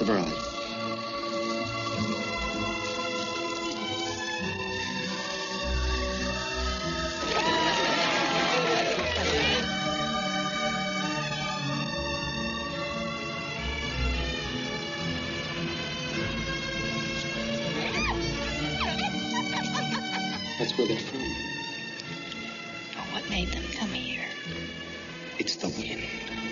the valley. That's where they're from. But what made them come here? It's the wind.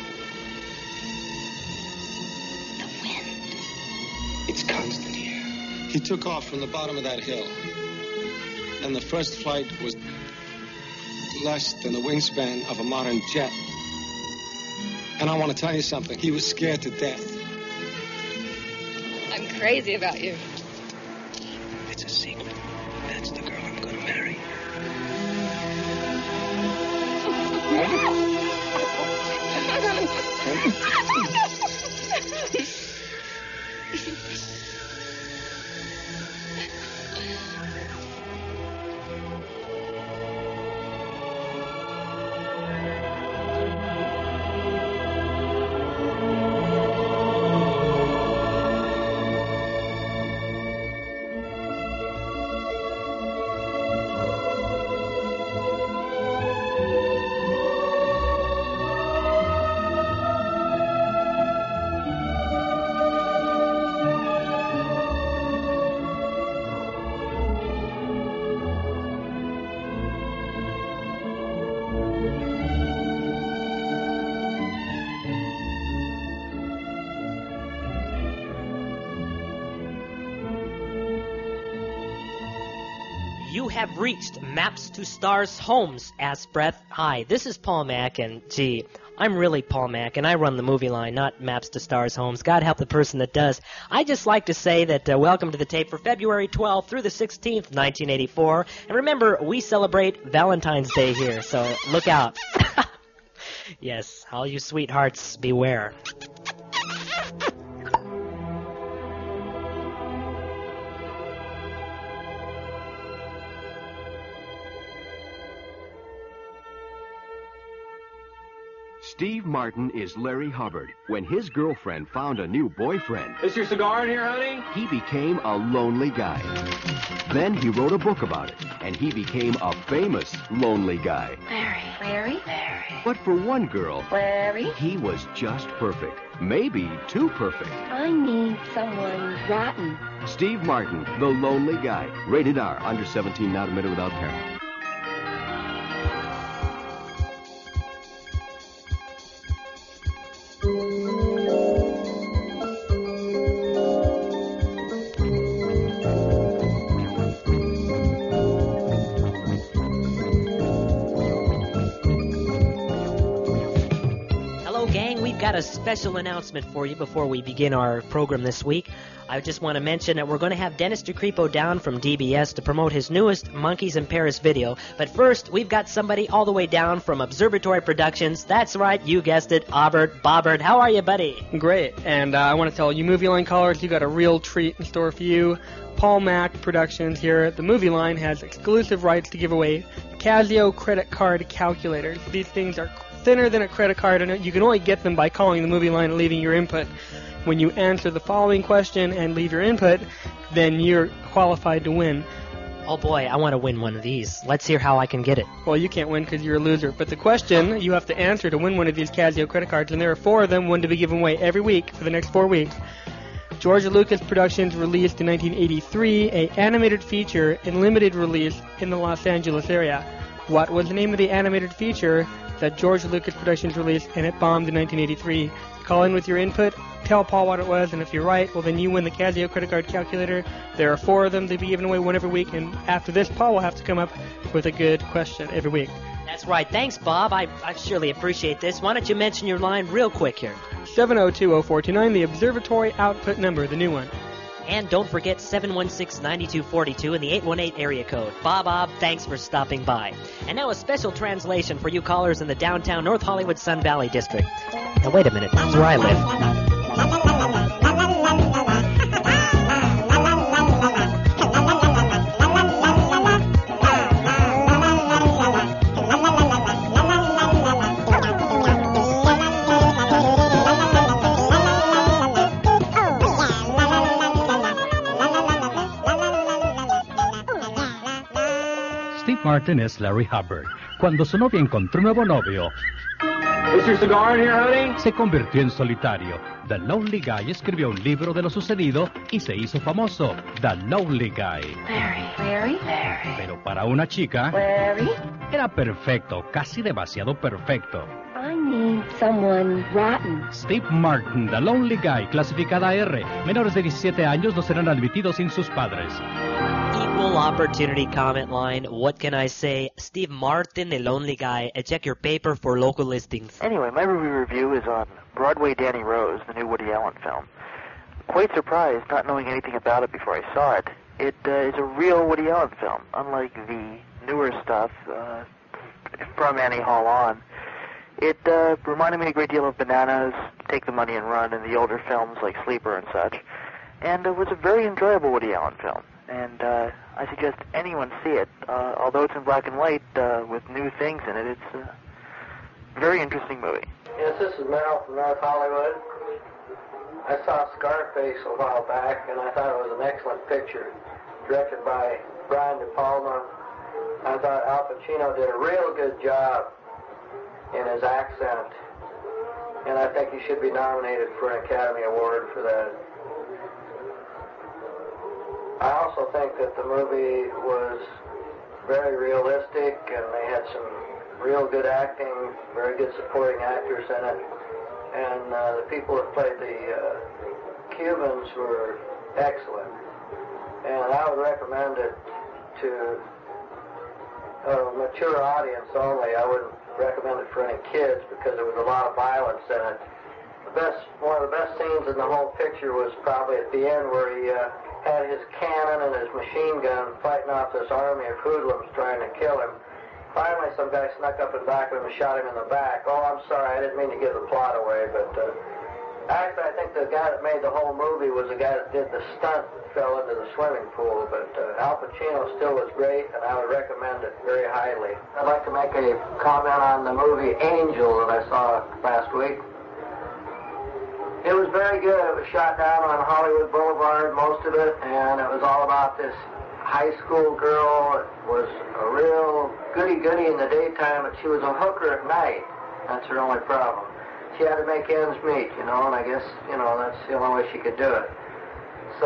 The wind. It's constant here. He took off from the bottom of that hill. And the first flight was less than the wingspan of a modern jet. And I want to tell you something. He was scared to death. I'm crazy about you. It's a secret. That's the girl I'm going to marry. You have reached Maps to Stars Homes, Asbreath. Hi, this is Paul Mack, and gee, I'm really Paul Mack, and I run the movie line, not Maps to Stars Homes. God help the person that does. I just like to say that welcome to the tape for February 12th through the 16th, 1984. And remember, we celebrate Valentine's Day here, so look out. Yes, all you sweethearts, beware. Steve Martin is Larry Hubbard. When his girlfriend found a new boyfriend, Is your cigar in here, honey? he became a lonely guy. Then he wrote a book about it, and he became a famous lonely guy. Larry. But for one girl, Larry. he was just perfect. Maybe too perfect. I need someone rotten. Steve Martin, the lonely guy. Rated R, under 17, not admitted without parent. Got a special announcement for you before we begin our program this week. I just want to mention that we're going to have Dennis DeCrepo down from DBS to promote his newest Monkeys in Paris video. But first, we've got somebody all the way down from Observatory Productions. That's right, you guessed it, Bobbert. How are you, buddy? Great, and I want to tell you Movie Line callers, you got a real treat in store for you. Paul Mack Productions here at the Movie Line has exclusive rights to give away Casio credit card calculators. These things are thinner than a credit card, and you can only get them by calling the Movie Line and leaving your input. When you answer the following question and leave your input, then you're qualified to win. Oh boy, I want to win one of these. Let's hear how I can get it. Well, you can't win because you're a loser, but the question you have to answer to win one of these Casio credit cards, and there are 4 of them, one to be given away every week for the next 4 weeks. George Lucas Productions released in 1983 an animated feature in limited release in the Los Angeles area. What was the name of the animated feature that George Lucas Productions released and it bombed in 1983? Call in with your input, tell Paul what it was, and if you're right, well then you win the Casio credit card calculator. There are 4 of them to be given away one every week, and after this, Paul will have to come up with a good question every week. That's right. Thanks, Bob. I surely appreciate this. Why don't you mention your line real quick here? 702-0429, the Observatory output number, the new one. And don't forget 716-9242 and the 818 area code. Bob, thanks for stopping by. And now a special translation for you callers in the downtown North Hollywood Sun Valley district. Now wait a minute, that's where I live. Steve Martin es Larry Hubbard. Cuando su novia encontró un nuevo novio, Is your cigar in here, honey? se convirtió en solitario. The Lonely Guy escribió un libro de lo sucedido y se hizo famoso. The Lonely Guy. Larry. Pero para una chica, era perfecto, casi demasiado perfecto. I need someone rotten. Steve Martin, The Lonely Guy, clasificada R. Menores de 17 años no serán admitidos sin sus padres. Equal opportunity comment line. What can I say? Steve Martin, The Lonely Guy. Check your paper for local listings. Anyway, my movie review is on Broadway Danny Rose, the new Woody Allen film. Quite surprised, not knowing anything about it before I saw it. It is a real Woody Allen film, unlike the newer stuff from Annie Hall on. It reminded me a great deal of Bananas, Take the Money and Run, and the older films like Sleeper and such. And it was a very enjoyable Woody Allen film. And I suggest anyone see it. Although it's in black and white with new things in it, it's a very interesting movie. Yes, this is Merrill from North Hollywood. I saw Scarface a while back, and I thought it was an excellent picture, directed by Brian De Palma. I thought Al Pacino did a real good job in his accent, and I think he should be nominated for an Academy Award for that. I also think that the movie was very realistic, and they had some real good acting, very good supporting actors in it, and the people that played the Cubans were excellent. And I would recommend it to a mature audience only. I wouldn't recommend it for any kids because there was a lot of violence in it. One of the best scenes in the whole picture was probably at the end where he had his cannon and his machine gun fighting off this army of hoodlums trying to kill him. Finally, some guy snuck up in back of him and shot him in the back. Oh, I'm sorry, I didn't mean to give the plot away, but actually I think the guy that made the whole movie was the guy that did the stunt that fell into the swimming pool, but Al Pacino still was great, and I would recommend it very highly. I'd like to make a comment on the movie Angel that I saw last week. It was very good. It was shot down on Hollywood Boulevard, most of it, and it was all about this high school girl. It was a real goody-goody in the daytime, but she was a hooker at night. That's her only problem. She had to make ends meet, and I guess, that's the only way she could do it. So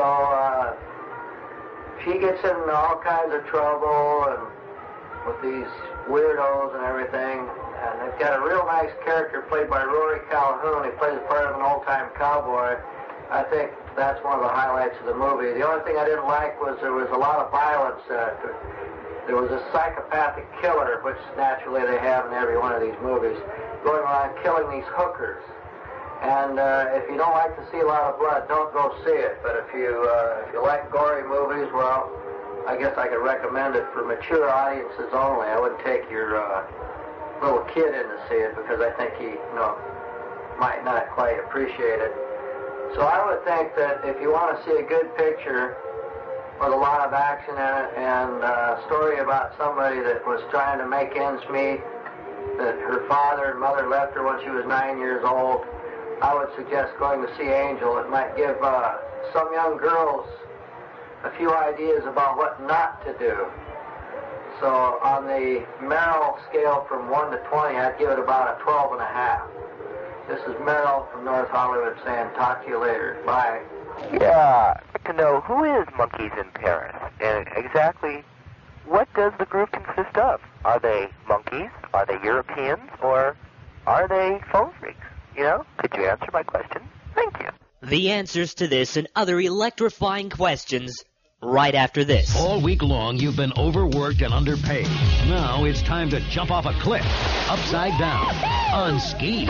she gets in all kinds of trouble and with these weirdos and everything. And they've got a real nice character played by Rory Calhoun. He plays the part of an old-time cowboy. I think that's one of the highlights of the movie. The only thing I didn't like was there was a lot of violence. There was a psychopathic killer, which naturally they have in every one of these movies, going around killing these hookers. And if you don't like to see a lot of blood, don't go see it. But if you like gory movies, well, I guess I could recommend it for mature audiences only. I wouldn't take your little kid in to see it because I think he, might not quite appreciate it. So I would think that if you want to see a good picture with a lot of action in it and a story about somebody that was trying to make ends meet, that her father and mother left her when she was 9 years old, I would suggest going to see Angel. It might give some young girls a few ideas about what not to do. So on the Merrill scale from 1 to 20, I'd give it about a 12.5. This is Merrill from North Hollywood saying, talk to you later. Bye. Yeah, I'd like to know who is Monkeys in Paris, and exactly what does the group consist of? Are they monkeys? Are they Europeans? Or are they phone freaks? Could you answer my question? Thank you. The answers to this and other electrifying questions right after this. All week long, you've been overworked and underpaid. Now it's time to jump off a cliff, upside down, on skis.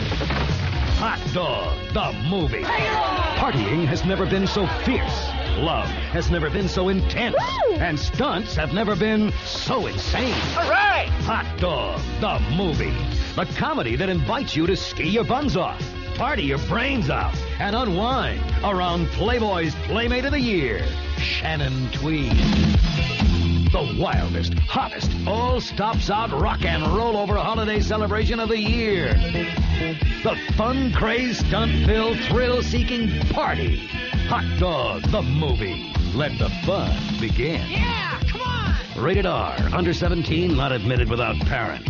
Hot Dog, the movie. Partying has never been so fierce. Love has never been so intense. Woo! And stunts have never been so insane. All right! Hot Dog, the movie. The comedy that invites you to ski your buns off, party your brains out, and unwind around Playboy's Playmate of the Year, Shannon Tweed. The wildest, hottest, all-stops-out rock and roll over holiday celebration of the year. The fun-crazed, stunt-filled, thrill-seeking party. Hot Dog, the movie. Let the fun begin. Yeah, come on! Rated R. Under 17, not admitted without parent.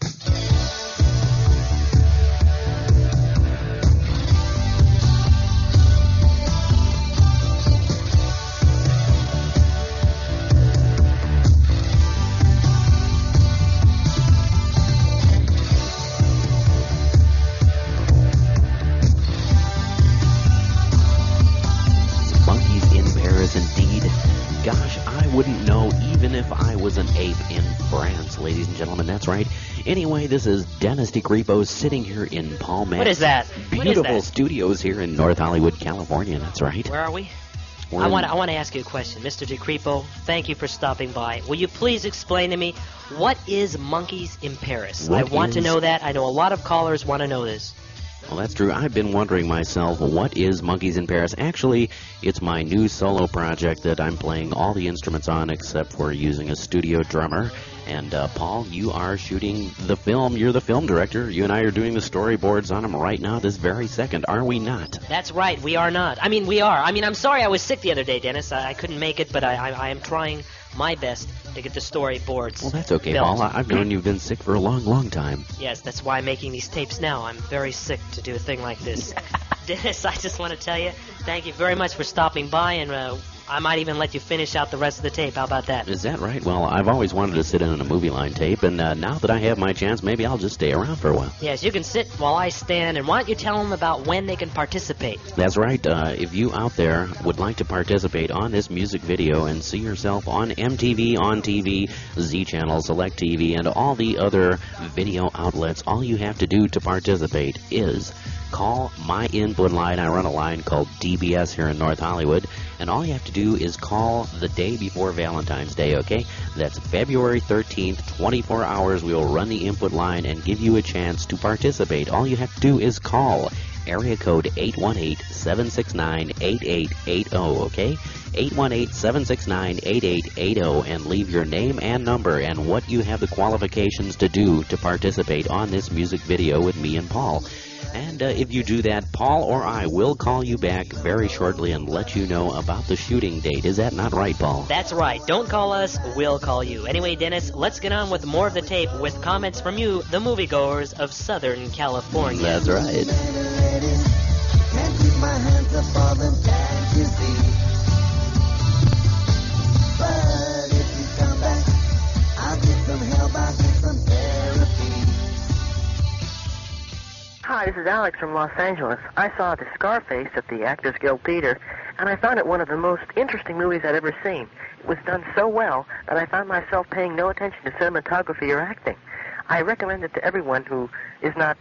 Wouldn't know even if I was an ape in France, ladies and gentlemen. That's right. Anyway, this is Dennis DeGripo sitting here in Paul Mack's What is that? beautiful studios here in North Hollywood, California. That's right. Where are we? I want to ask you a question. Mr. DeGripo, thank you for stopping by. Will you please explain to me, what is Monkeys in Paris? I want to know that. I know a lot of callers want to know this. Well, that's true. I've been wondering myself, what is Monkeys in Paris? Actually, it's my new solo project that I'm playing all the instruments on except for using a studio drummer. And, Paul, you are shooting the film. You're the film director. You and I are doing the storyboards on them right now, this very second, are we not? That's right. We are not. I mean, we are. I mean, I'm sorry I was sick the other day, Dennis. I couldn't make it, but I am trying my best to get the storyboards. Well, that's okay, built. Paul. I've known you've been sick for a long, long time. Yes, that's why I'm making these tapes now. I'm very sick to do a thing like this. Dennis, I just want to tell you, thank you very much for stopping by, and I might even let you finish out the rest of the tape. How about that? Is that right? Well, I've always wanted to sit in on a movie line tape, and now that I have my chance, maybe I'll just stay around for a while. Yes, you can sit while I stand, and why don't you tell them about when they can participate? That's right. If you out there would like to participate on this music video and see yourself on MTV, On TV, Z Channel, Select TV, and all the other video outlets, all you have to do to participate is call my input line. I run a line called DBS here in North Hollywood, and all you have to do is call the day before Valentine's Day, okay? That's February 13th, 24 hours. We will run the input line and give you a chance to participate. All you have to do is call area code 818-769-8880, okay? 818-769-8880, and leave your name and number and what you have the qualifications to do to participate on this music video with me and Paul. And if you do that, Paul or I will call you back very shortly and let you know about the shooting date. Is that not right, Paul? That's right. Don't call us, we'll call you. Anyway, Dennis, let's get on with more of the tape with comments from you, the moviegoers of Southern California. That's right. Can't keep my hands up all them, can't you see? But if you come back, I'll get some help, I'll get some therapy. Hi, this is Alex from Los Angeles. I saw The Scarface at the Actors Guild Theater, and I found it one of the most interesting movies I'd ever seen. It was done so well that I found myself paying no attention to cinematography or acting. I recommend it to everyone who is not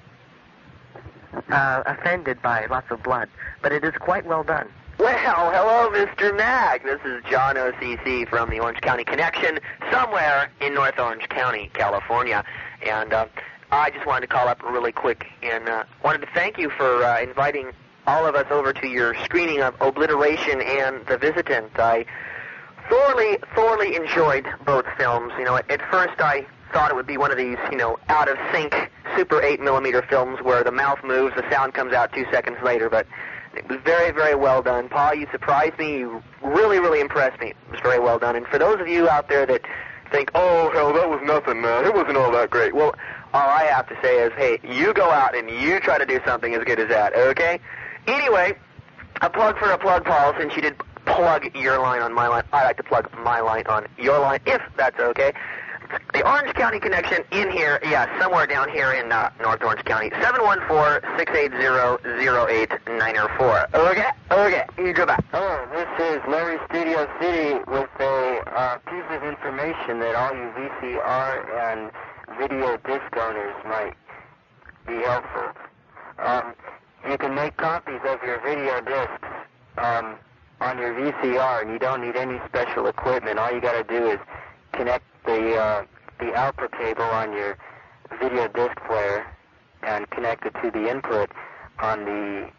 offended by lots of blood, but it is quite well done. Well, hello, Mr. Mack. This is John OCC from the Orange County Connection, somewhere in North Orange County, California. And I just wanted to call up really quick and wanted to thank you for inviting all of us over to your screening of Obliteration and The Visitant. I thoroughly enjoyed both films. You know, at first I thought it would be one of these, out-of-sync Super 8mm films where the mouth moves, the sound comes out 2 seconds later, but it was very, very well done. Paul, you surprised me. You really impressed me. It was very well done. And for those of you out there that think, oh, hell, that was nothing, it wasn't all that great. Well, all I have to say is, hey, you go out and you try to do something as good as that, okay? Anyway, a plug for a plug, Paul, since you did plug your line on my line. I like to plug my line on your line, if that's okay. The Orange County Connection in here, somewhere down here in North Orange County, 714-680-0894. Okay, you go back. Hello, this is Larry Studio City with a piece of information that all you VCR and video disc owners might be helpful. You can make copies of your video discs on your VCR, and you don't need any special equipment. All you got to do is connect the output cable on your video disc player and connect it to the input on the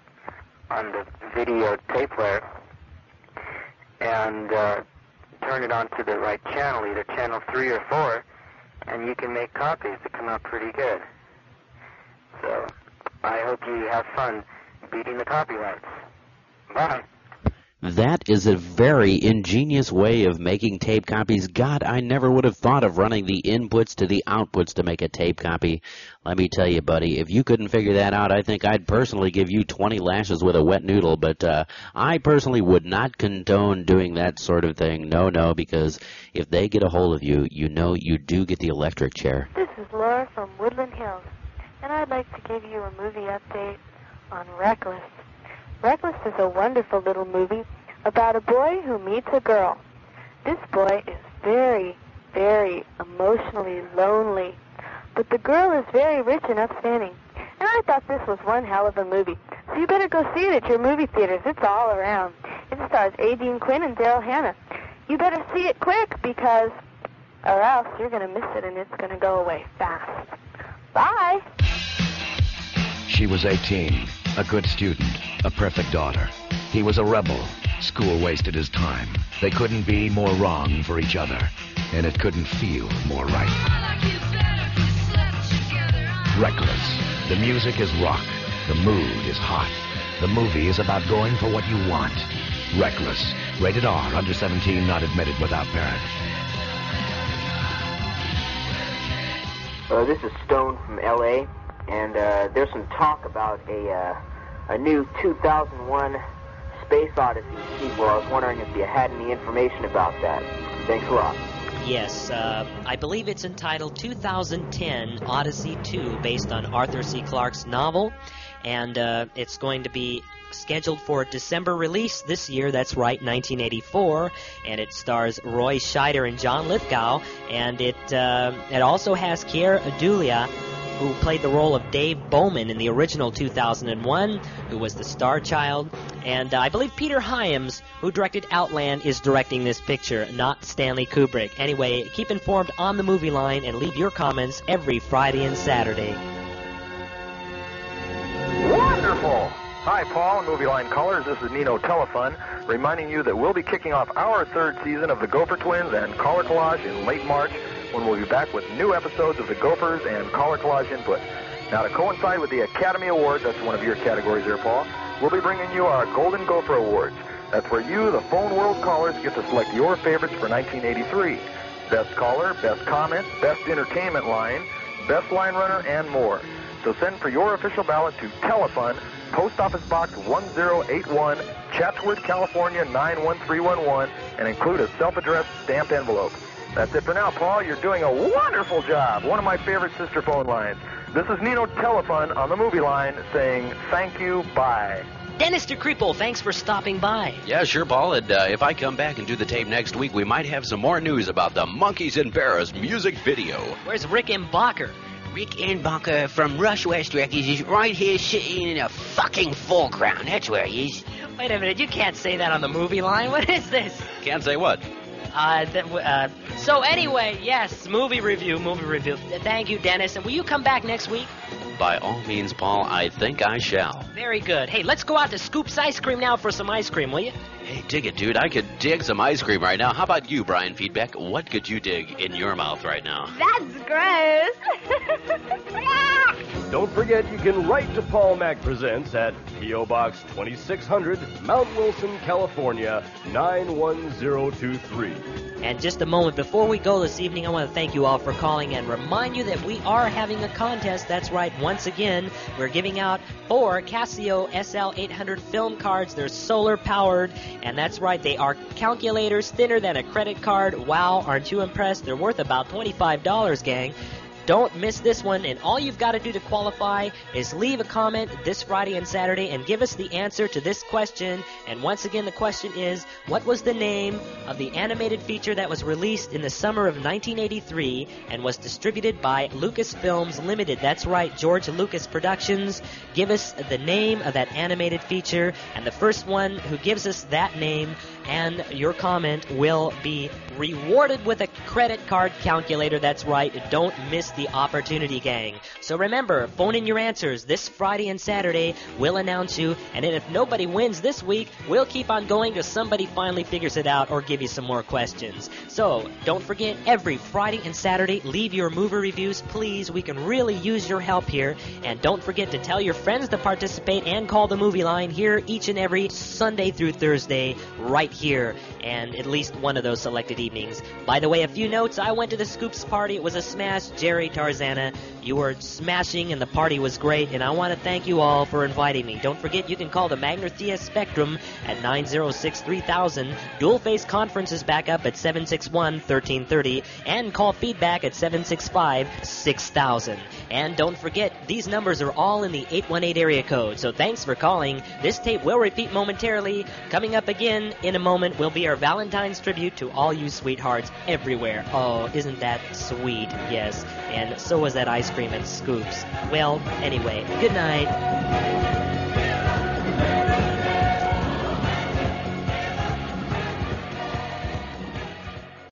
video tape player, and turn it onto the right channel, either channel 3 or 4, and you can make copies that come out pretty good. So I hope you have fun beating the copyrights. Bye. That is a very ingenious way of making tape copies. God, I never would have thought of running the inputs to the outputs to make a tape copy. Let me tell you, buddy, if you couldn't figure that out, I think I'd personally give you 20 lashes with a wet noodle. But I personally would not condone doing that sort of thing. No, because if they get a hold of you, you know you do get the electric chair. This is Laura from Woodland Hills, and I'd like to give you a movie update on Reckless. Reckless is a wonderful little movie about a boy who meets a girl. This boy is very, very emotionally lonely, but the girl is very rich and upstanding. And I thought this was one hell of a movie. So you better go see it at your movie theaters. It's all around. It stars Aideen Quinn and Daryl Hannah. You better see it quick or else you're going to miss it and it's going to go away fast. Bye! She was 18, a good student, a perfect daughter. He was a rebel. School wasted his time. They couldn't be more wrong for each other, and it couldn't feel more right. Reckless. The music is rock. The mood is hot. The movie is about going for what you want. Reckless. Rated R. Under 17. Not admitted without parent. This is Stone from L.A., and there's some talk about a new 2001 Space Odyssey sequel. I was wondering if you had any information about that. Thanks a lot. Yes, I believe it's entitled 2010 Odyssey 2, based on Arthur C. Clarke's novel, and it's going to be scheduled for December release this year. That's right, 1984, and it stars Roy Scheider and John Lithgow, and it also has Keir Dullea, who played the role of Dave Bowman in the original 2001, who was the star child. And I believe Peter Hyams, who directed Outland, is directing this picture, not Stanley Kubrick. Anyway, keep informed on the Movie Line and leave your comments every Friday and Saturday. Wonderful! Hi, Paul, Movie Line callers. This is Nino Telefun, reminding you that we'll be kicking off our third season of the Gopher Twins and Caller Collage in late March, when we'll be back with new episodes of the Gophers and Caller Collage Input. Now, to coincide with the Academy Awards, that's one of your categories there, Paul, we'll be bringing you our Golden Gopher Awards. That's where you, the Phone World callers, get to select your favorites for 1983. Best Caller, Best Comment, Best Entertainment Line, Best Line Runner, and more. So send for your official ballot to Telefun, Post Office Box 1081, Chatsworth, California 91311, and include a self-addressed stamped envelope. That's it for now, Paul. You're doing a wonderful job. One of my favorite sister phone lines. This is Nino Telefun on the Movie Line saying thank you, bye. Dennis DeCreeple, thanks for stopping by. Yeah, sure, Paul. And if I come back and do the tape next week, we might have some more news about the Monkeys in Paris music video. Where's Rick Mbacher? Rick Mbacher from Rush West Records is right here sitting in a fucking foreground. That's where he is. Wait a minute, you can't say that on the Movie Line. What is this? Can't say what? So anyway, yes, movie review. Thank you, Dennis. And will you come back next week? By all means, Paul, I think I shall. Very good. Hey, let's go out to Scoop's Ice Cream now for some ice cream, will you? Hey, dig it, dude. I could dig some ice cream right now. How about you, Brian Feedback? What could you dig in your mouth right now? That's gross. Don't forget, you can write to Paul Mac Presents at P.O. Box 2600, Mount Wilson, California, 91023. And just a moment before we go this evening, I want to thank you all for calling and remind you that we are having a contest. That's right, once again, we're giving out 4 Casio SL800 film cards. They're solar powered, and that's right, they are calculators thinner than a credit card. Wow, aren't you impressed? They're worth about $25, gang. Don't miss this one, and all you've got to do to qualify is leave a comment this Friday and Saturday and give us the answer to this question. And once again, the question is, what was the name of the animated feature that was released in the summer of 1983 and was distributed by Lucasfilms Limited? That's right, George Lucas Productions. Give us the name of that animated feature, and the first one who gives us that name and your comment will be rewarded with a credit card calculator. That's right. Don't miss the opportunity, gang. So remember, phone in your answers. This Friday and Saturday, we'll announce you, and then if nobody wins this week, we'll keep on going till somebody finally figures it out or give you some more questions. So don't forget, every Friday and Saturday, leave your movie reviews, please. We can really use your help here. And don't forget to tell your friends to participate and call the movie line here each and every Sunday through Thursday right here, and at least one of those selected evenings. By the way, a few notes. I went to the Scoops party. It was a smash. Jerry, Tarzana, you were smashing and the party was great, and I want to thank you all for inviting me. Don't forget, you can call the Magna Thea Spectrum at 906-3000. Dual Face Conference is back up at 761-1330, and call feedback at 765-6000. And don't forget, these numbers are all in the 818 area code, so thanks for calling. This tape will repeat momentarily. Coming up again in a moment will be our Valentine's tribute to all you sweethearts everywhere. Oh, isn't that sweet? Yes, and so was that ice cream at Scoops. Well, anyway, good night.